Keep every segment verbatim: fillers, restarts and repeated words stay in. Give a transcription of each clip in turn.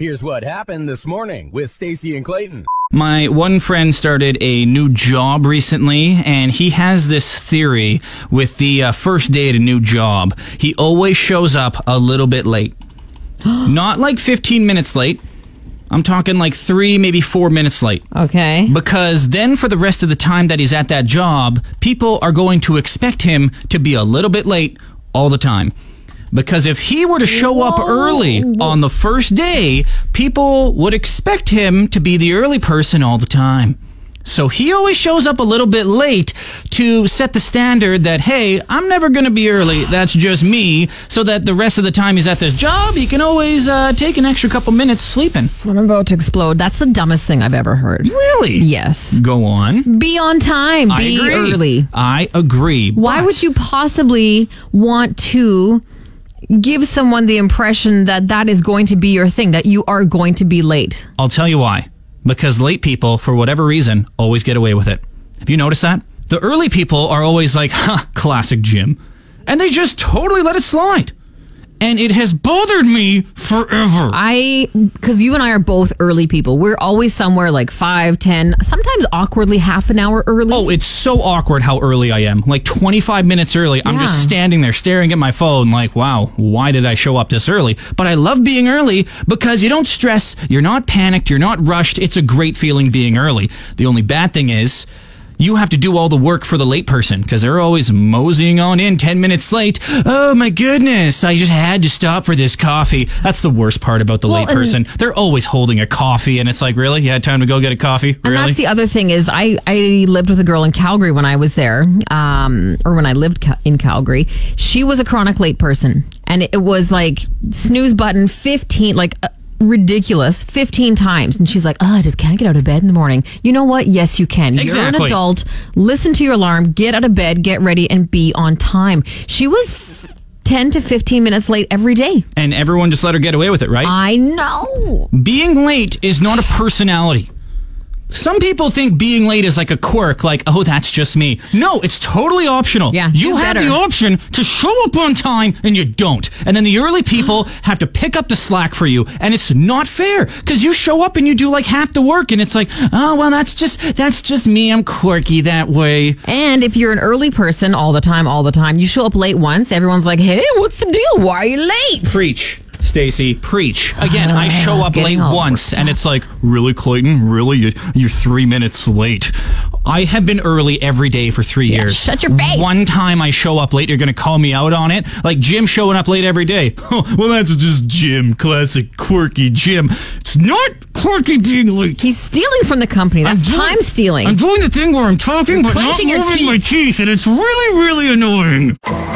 Here's what happened this morning with Stacey and Clayton. My one friend started a new job recently, and he has this theory with the uh, first day at a new job. He always shows up a little bit late. Not like fifteen minutes late. I'm talking like three, maybe four minutes late. Okay. Because then for the rest of the time that he's at that job, people are going to expect him to be a little bit late all the time. Because if he were to show Whoa. up early on the first day, people would expect him to be the early person all the time. So he always shows up a little bit late to set the standard that, hey, I'm never going to be early. That's just me. So that the rest of the time he's at this job, he can always uh, take an extra couple minutes sleeping. I'm about to explode. That's the dumbest thing I've ever heard. Really? Yes. Go on. Be on time. I Be agree. early. I agree. Why but... would you possibly want to give someone the impression that that is going to be your thing, that you are going to be late? I'll tell you why. Because late people, for whatever reason, always get away with it. Have you noticed that? The early people are always like, ha, classic Jim. And they just totally let it slide. And it has bothered me forever. I, because you and I are both early people. We're always somewhere like five, ten, sometimes awkwardly half an hour early. Oh, it's so awkward how early I am. Like twenty-five minutes early. Yeah. I'm just standing there staring at my phone like, wow, why did I show up this early? But I love being early because you don't stress. You're not panicked. You're not rushed. It's a great feeling being early. The only bad thing is you have to do all the work for the late person because they're always moseying on in ten minutes late. Oh my goodness, I just had to stop for this coffee. That's the worst part about the well, late person. They're always holding a coffee and it's like, really? You had time to go get a coffee? And really? That's the other thing is I, I lived with a girl in Calgary when I was there, um, or when I lived ca- in Calgary. She was a chronic late person and it was like snooze button fifteen, like... Uh, ridiculous fifteen times, and she's like, oh, I just can't get out of bed in the morning. You know what? Yes, you can. Exactly. You're an adult. Listen to your alarm, get out of bed, get ready, and be on time. She was f- ten to fifteen minutes late every day. And everyone just let her get away with it, right? I know. Being late is not a personality. Some people think being late is like a quirk, like, oh, that's just me. No, it's totally optional. Yeah, you do have better. the option to show up on time, and you don't. And then the early people have to pick up the slack for you, and it's not fair because you show up and you do like half the work, and it's like, oh, well, that's just that's just me. I'm quirky that way. And if you're an early person all the time, all the time, you show up late once, everyone's like, hey, what's the deal? Why are you late? Preach. Stacey, preach. Again, I show up Getting late all once, and it's like, really, Clayton? Really? You- You're three minutes late. I have been early every day for three Yeah, years. shut your face. One time I show up late, you're going to call me out on it? Like Jim showing up late every day. Oh, well, that's just Jim. Classic quirky Jim. It's not quirky being late. He's stealing from the company. That's I'm doing- time stealing. I'm doing the thing where I'm talking, but not clenching your moving teeth. my teeth, and it's really, really annoying.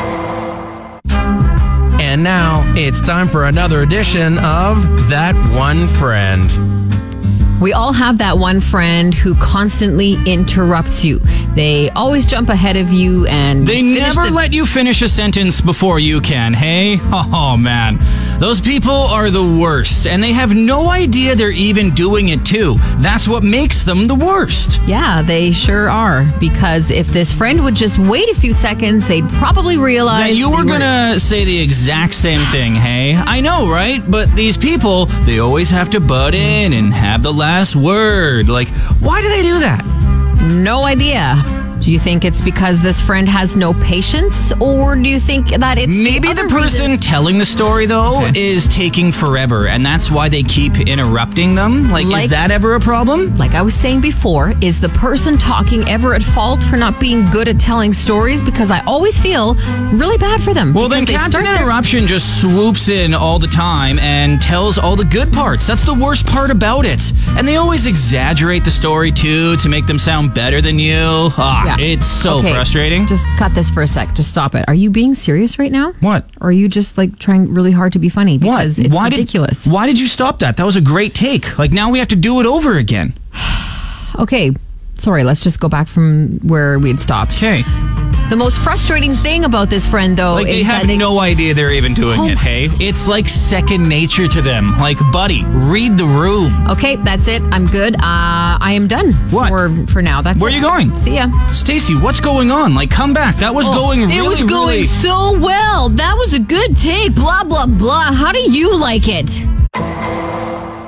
And now it's time for another edition of That One Friend. We all have that one friend who constantly interrupts you. They always jump ahead of you and They finish never the- let you finish a sentence before you can, hey? Oh, man. Those people are the worst, and they have no idea they're even doing it, too. That's what makes them the worst. Yeah, they sure are. Because if this friend would just wait a few seconds, they'd probably realize Now, you they were gonna say the exact same thing, hey? I know, right? But these people, they always have to butt in and have the last word. Like, why do they do that? No idea. Do you think it's because this friend has no patience, or do you think that it's Maybe the, the other person reason? telling the story, though, is taking forever, and that's why they keep interrupting them? Like, Like- is that ever a problem? Like I was saying before, is the person talking ever at fault for not being good at telling stories? Because I always feel really bad for them. Well, then because they Captain start their- Interruption just swoops in all the time and tells all the good parts. That's the worst part about it. And they always exaggerate the story, too, to make them sound better than you. Ah, Yeah. it's so Okay, frustrating. Just cut this for a sec. Just stop it. Are you being serious right now? What? Or are you just like trying really hard to be funny? Because What? it's why ridiculous. Did, why did you stop that? That was a great take. Like, now we have to do it over again. Okay, sorry. Let's just go back from where we had stopped. Okay. The most frustrating thing about this friend, though, Like, they is have that they, no idea they're even doing Oh it, my- hey? It's like second nature to them. Like, buddy, read the room. Okay, that's it. I'm good. Uh, I am done What? for for now. That's Where it. are you going? See ya. Stacey, what's going on? Like, come back. That was going really, It was going really... so well. That was a good take. Blah blah blah. How do you like it?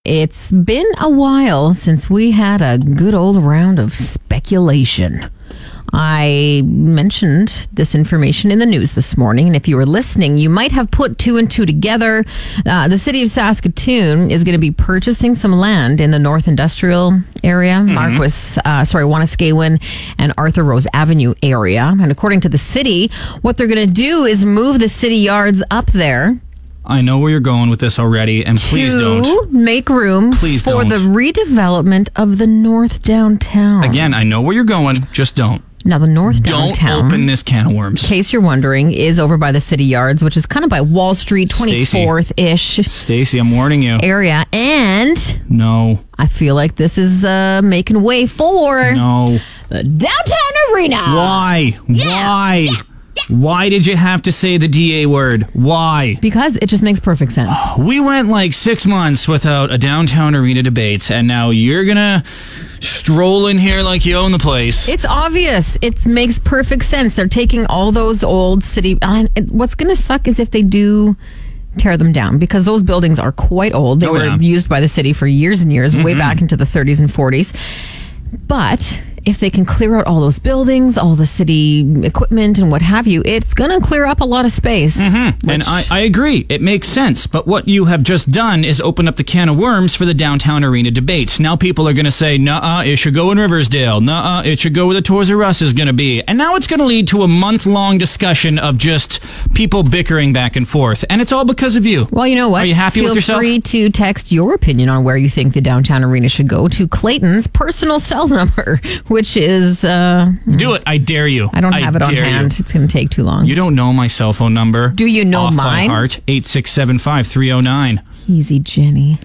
It's been a while since we had a good old round of speculation. I mentioned this information in the news this morning, and if you were listening, you might have put two and two together. Uh, the city of Saskatoon is going to be purchasing some land in the North Industrial area, mm-hmm. Marquis, uh, sorry, Wanuskewin and Arthur Rose Avenue area. And according to the city, what they're going to do is move the city yards up there. I know where you're going with this already, and please to don't. make room please for don't. the redevelopment of the North Downtown. Again, I know where you're going, just don't. Now, the North Don't Downtown, open this can of worms. in case you're wondering, is over by the City Yards, which is kind of by Wall Street, twenty-fourth-ish Stacey, I'm warning you. area. And No. I feel like this is uh, making way for No. the Downtown Arena. Why? Yeah. Why? Yeah. Why did you have to say the D A word? Why? Because it just makes perfect sense. We went like six months without a downtown arena debate, and now you're gonna stroll in here like you own the place. It's obvious. It makes perfect sense. They're taking all those old city... Uh, what's going to suck is if they do tear them down, because those buildings are quite old. They Oh, were yeah. used by the city for years and years, way Mm-hmm. back into the thirties and forties. But if they can clear out all those buildings, all the city equipment and what have you, it's going to clear up a lot of space. Mm-hmm. And I, I agree. It makes sense. But what you have just done is open up the can of worms for the downtown arena debates. Now people are going to say, nuh-uh, it should go in Riversdale. Nuh-uh, it should go where the Toys R Us is going to be. And now it's going to lead to a month-long discussion of just people bickering back and forth. And it's all because of you. Well, you know what? Are you happy Feel with yourself? free to text your opinion on where you think the downtown arena should go to Clayton's personal cell number, which is... Uh, Do it. I dare you. I don't have it on dare hand. You. It's going to take too long. You don't know my cell phone number. Do you know Off mine? by heart, eight six seven five three oh nine. Easy, Jenny.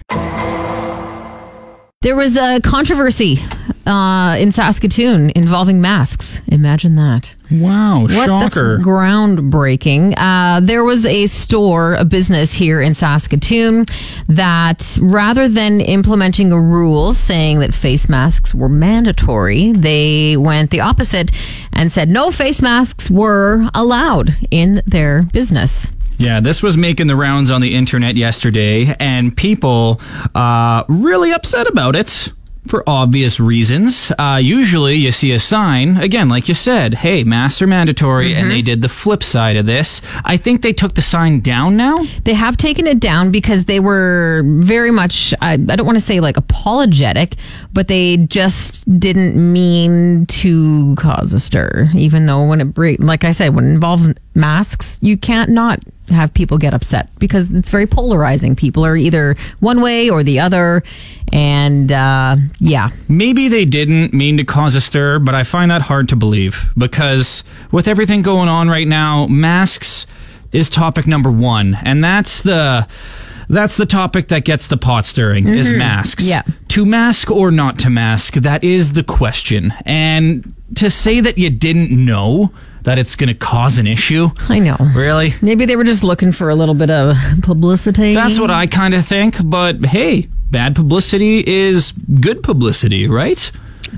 There was a controversy uh, in Saskatoon involving masks. Imagine that. Wow, What? shocker. That's groundbreaking. Uh, there was a store, a business here in Saskatoon that rather than implementing a rule saying that face masks were mandatory, they went the opposite and said no face masks were allowed in their business. Yeah, this was making the rounds on the internet yesterday, and people uh, really upset about it for obvious reasons. Uh, usually you see a sign, again, like you said, hey, masks are mandatory, Mm-hmm. and they did the flip side of this. I think they took the sign down now. They have taken it down because they were very much, I, I don't want to say like apologetic, but they just didn't mean to cause a stir. Even though when it, bre- like I said, when it involves masks, you can't not have people get upset because it's very polarizing. People are either one way or the other. And uh, yeah. Maybe they didn't mean to cause a stir, but I find that hard to believe because with everything going on right now, masks is topic number one. And that's the... That's the topic that gets the pot stirring, mm-hmm. is masks. Yeah. To mask or not to mask, that is the question. And to say that you didn't know that it's going to cause an issue. I know. Really? Maybe they were just looking for a little bit of publicity. That's what I kind of think. But hey, bad publicity is good publicity, right?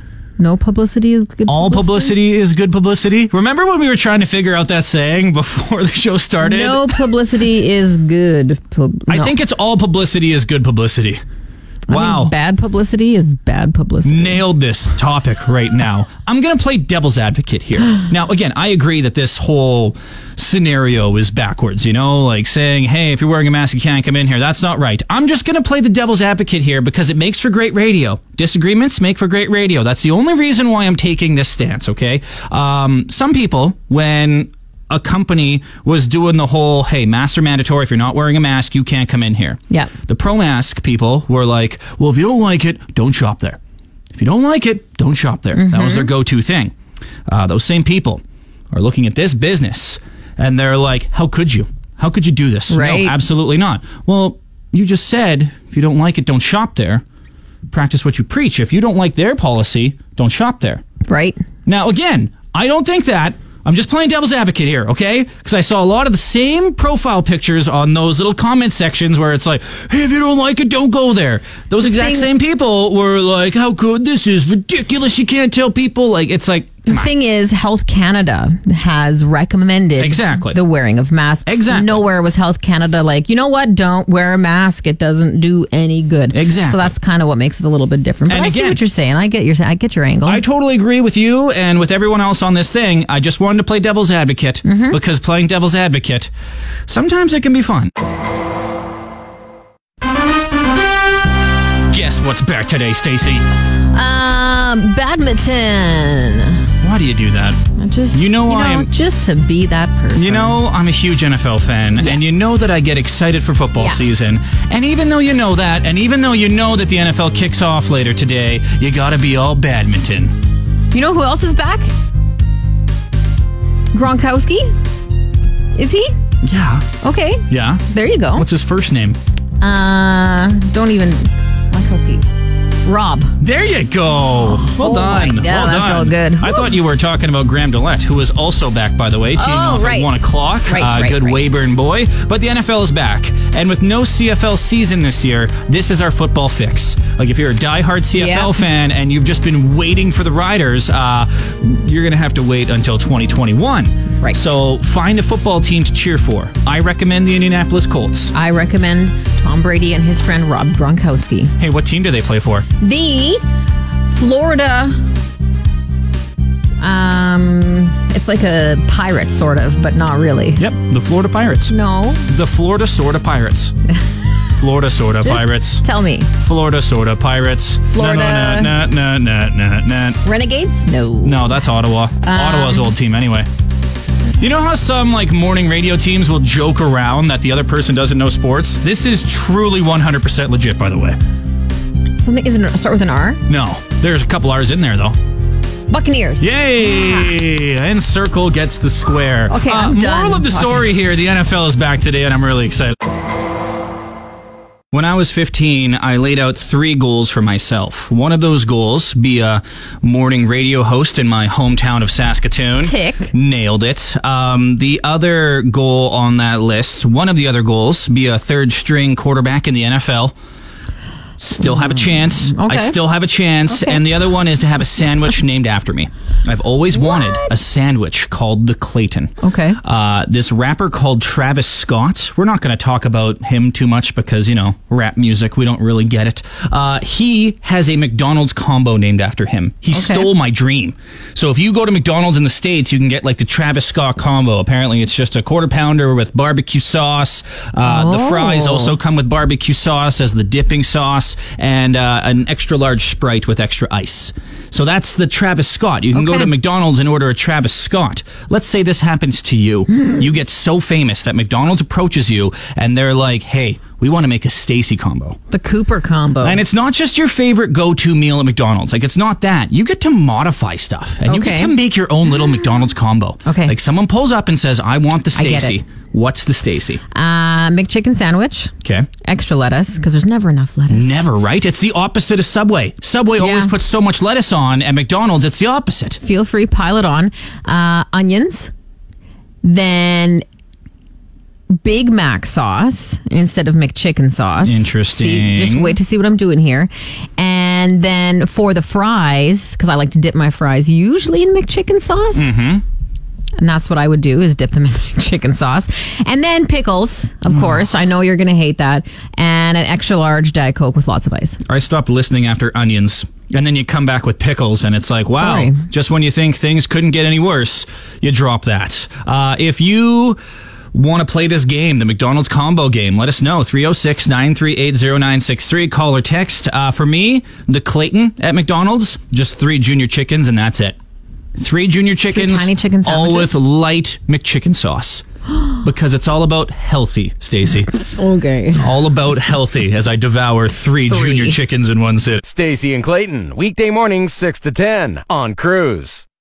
No publicity is good All publicity is good publicity. Remember when we were trying to figure out that saying before the show started? No publicity is good. Pub- I no. think it's all publicity is good publicity. I Wow. think bad publicity is bad publicity. Nailed this topic right now. I'm going to play devil's advocate here. Now, again, I agree that this whole scenario is backwards, you know, like saying, hey, if you're wearing a mask, you can't come in here. That's not right. I'm just going to play the devil's advocate here because it makes for great radio. Disagreements make for great radio. That's the only reason why I'm taking this stance, okay? Um, some people, when a company was doing the whole, hey, masks are mandatory. If you're not wearing a mask, you can't come in here. Yeah. The pro-mask people were like, well, if you don't like it, don't shop there. If you don't like it, don't shop there. Mm-hmm. That was their go-to thing. Uh, those same people are looking at this business, and they're like, how could you? How could you do this? Right. No, absolutely not. Well, you just said, if you don't like it, don't shop there. Practice what you preach. If you don't like their policy, don't shop there. Right. Now, again, I don't think that. I'm just playing devil's advocate here, okay? Because I saw a lot of the same profile pictures on those little comment sections where it's like, hey, if you don't like it, don't go there. Those exact thing- same people were like, how good this is, ridiculous, you can't tell people. Like, it's like, The thing is, Health Canada has recommended Exactly. the wearing of masks. Exactly. Nowhere was Health Canada like, you know what? Don't wear a mask. It doesn't do any good. Exactly. So that's kind of what makes it a little bit different. But And I see again- what you're saying. I get your I get your angle. I totally agree with you and with everyone else on this thing. I just wanted to play devil's advocate Mm-hmm. because playing devil's advocate, sometimes it can be fun. Guess what's back today, Stacey? Um, badminton. Why do you do that? I Just You know I am- just to be that person. You know, I'm a huge N F L fan, Yeah. and you know that I get excited for football Yeah. season. And even though you know that, and even though you know that the N F L kicks off later today, you gotta be all badminton. You know who else is back? Gronkowski. Is he? Yeah. Okay. Yeah. There you go. What's his first name? Uh, don't even. Gronkowski. Rob. There you go. Well Oh my done. God, well that's done. all good. I thought you were talking about Graham Dillette, who is also back, by the way, teeing Oh, off right. at one o'clock. Right, uh, right, good right. Weyburn boy. But the N F L is back. And with no C F L season this year, this is our football fix. Like, if you're a diehard C F L Yeah. fan and you've just been waiting for the Riders, uh, you're going to have to wait until twenty twenty-one. Right. So find a football team to cheer for. I recommend the Indianapolis Colts. I recommend Tom Brady and his friend Rob Gronkowski. Hey, what team do they play for? The Florida. Um, it's like a pirate, sort of, but not really. Yep, the Florida Pirates. No. The Florida Sorta Pirates. Florida Sorta Just Pirates. Tell me. Florida Sorta Pirates. Florida- No, no, no, no, no, no. Renegades? No. No, that's Ottawa. Um, Ottawa's old team anyway. You know how some like morning radio teams will joke around that the other person doesn't know sports? This is truly one hundred percent legit, by the way. Something isn't start with an R. No, there's a couple R's in there though. Buccaneers. Yay! And Circle gets the square. Okay, Uh, I'm done Moral of the talking. story here, the N F L is back today and I'm really excited. When I was fifteen, I laid out three goals for myself. One of those goals, be a morning radio host in my hometown of Saskatoon. Tick. Nailed it. Um, the other goal on that list, one of the other goals, be a third string quarterback in the N F L. Still have a chance. I Okay. still have a chance. Okay. And the other one is to have a sandwich named after me. I've always wanted a sandwich called the Clayton. Okay. Uh, this rapper called Travis Scott. We're not going to talk about him too much because, you know, rap music, we don't really get it. Uh, he has a McDonald's combo named after him. He Okay. stole my dream. So if you go to McDonald's in the States, you can get like the Travis Scott combo. Apparently it's just a quarter pounder with barbecue sauce. Uh, The fries Oh. also come with barbecue sauce as the dipping sauce and uh, an extra large Sprite with extra ice. So that's the Travis Scott. You can go Okay. to McDonald's and order a Travis Scott. Let's say this happens to you. You get so famous that McDonald's approaches you and they're like, hey, we want to make a Stacy combo. The Cooper combo. And it's not just your favorite go-to meal at McDonald's. Like, it's not that. You get to modify stuff. And you get Okay. to make your own little McDonald's combo. Okay. Like, someone pulls up and says, I want the I get Stacy. it. What's the Stacy? uh, McChicken sandwich. Okay. Extra lettuce, because there's never enough lettuce. Never, right? It's the opposite of Subway. Subway always Yeah. puts so much lettuce on. At McDonald's, it's the opposite. Feel free, pile it on. Uh, onions. Then Big Mac sauce instead of McChicken sauce. Interesting. See, just wait to see what I'm doing here. And then for the fries, because I like to dip my fries usually in McChicken sauce. Mm-hmm. And that's what I would do, is dip them in chicken sauce. And then pickles, of course. I know you're going to hate that. And an extra large Diet Coke with lots of ice. I stopped listening after onions. And then you come back with pickles, and it's like, wow, Sorry. just when you think things couldn't get any worse, you drop that. Uh, if you want to play this game, the McDonald's combo game, let us know. three oh six, nine three eight, oh nine six three. Call or text. Uh, for me, the Clayton at McDonald's, just three junior chickens, and that's it. Three junior chickens, tiny chicken all sandwiches? with light McChicken sauce. Because it's all about healthy, Stacey. Okay. All about healthy as I devour three, Three. junior chickens in one sit. Stacey and Clayton, weekday mornings six to ten on Cruise.